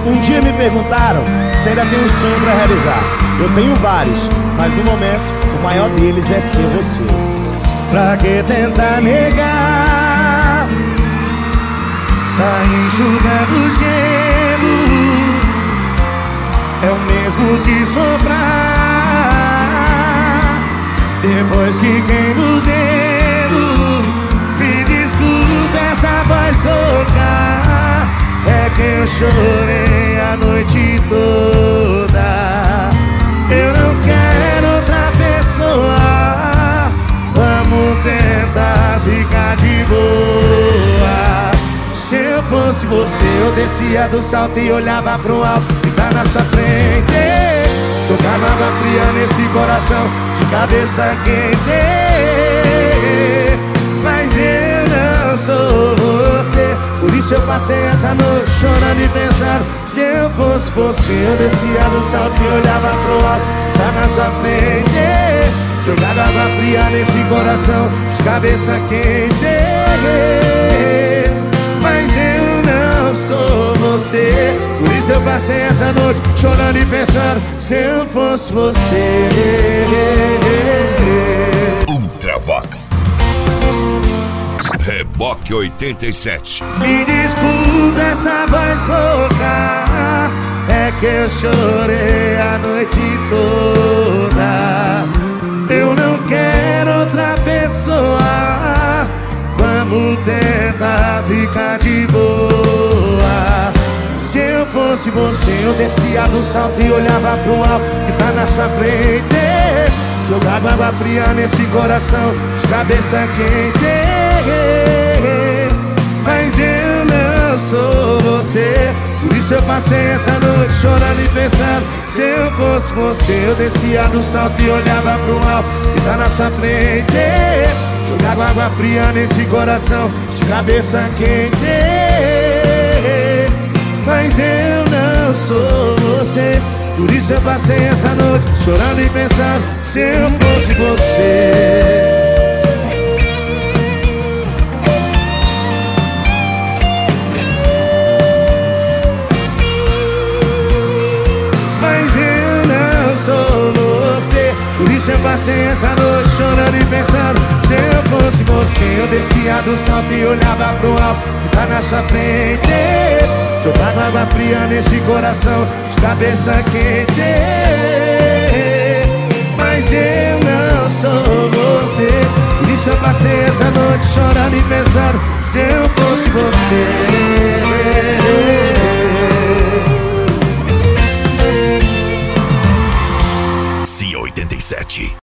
Um dia me perguntaram se ainda tenho um sonho pra realizar. Eu tenho vários, mas no momento o maior deles é ser você. Pra que tentar negar? Tá enxugando gelo, é o mesmo que soprar depois que queima o dedo. Me desculpe essa voz rouca, é que eu chorei a noite toda. Eu não quero outra pessoa, vamos tentar ficar de boa. Se eu fosse você, eu descia do salto e olhava pro alto que tá na sua frente. Jogava água fria nesse coração de cabeça quente. Mas eu não sou você, por isso eu passei essa noite chorando e pensando. Se eu fosse você, eu descia do salto e olhava pro alto que tá na sua frente. Jogava água fria nesse coração de cabeça quente. Mas eu não sou você, por isso eu passei essa noite chorando e pensando. Se eu fosse você. Ultravox Reboque 87. Me desculpe essa voz rouca, é que eu chorei a noite toda. Eu não quero outra pessoa, vamos tentar ficar de boa. Se eu fosse você, eu descia do salto e olhava pro alto que tá na sua frente. Jogava água fria nesse coração de cabeça quente. Mas eu não sou você, por isso eu passei essa noite chorando e pensando. Se eu fosse você, eu descia do salto e olhava pro alto que tá na sua frente. Jogava água fria nesse coração de cabeça quente. Mas eu não sou você, por isso eu passei essa noite chorando e pensando. Se eu fosse você. Mas eu não sou você, por isso eu passei essa noite chorando e pensando. Se eu fosse você, eu descia do salto e olhava pro alto que tá na sua frente. Jogava água fria nesse coração de cabeça quente. Mas eu não sou você, por isso eu passei essa noite chorando e pensando. Se eu fosse você. C87